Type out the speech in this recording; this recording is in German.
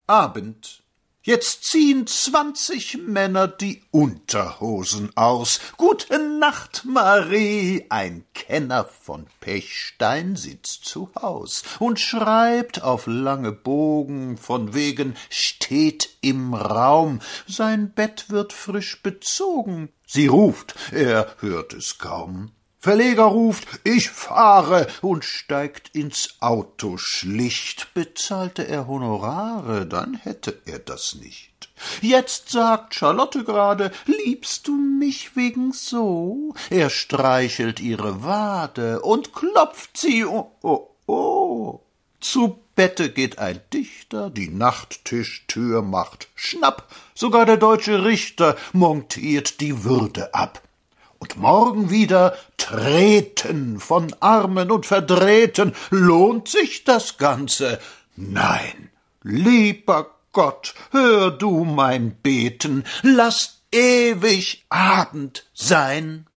Abend. Jetzt ziehen 20 Männer die Unterhosen aus. Gute Nacht, Marie. Ein Kenner von Pechstein sitzt zu Haus und schreibt auf lange Bogen, von wegen steht im Raum. Sein Bett wird frisch bezogen. Sie ruft, er hört es kaum. Verleger ruft, ich fahre, und steigt ins Auto schlicht. Bezahlte er Honorare, dann hätte er das nicht. Jetzt sagt Charlotte gerade, liebst du mich wegen so? Er streichelt ihre Wade und klopft sie, oh, oh, oh. Zu Bette geht ein Dichter, die Nachttischtür macht schnapp, sogar der deutsche Richter montiert die Würde ab. Und morgen wieder treten von Armen und Verdrehten. Lohnt sich das Ganze? Nein, lieber Gott, hör du mein Beten, lass ewig Abend sein.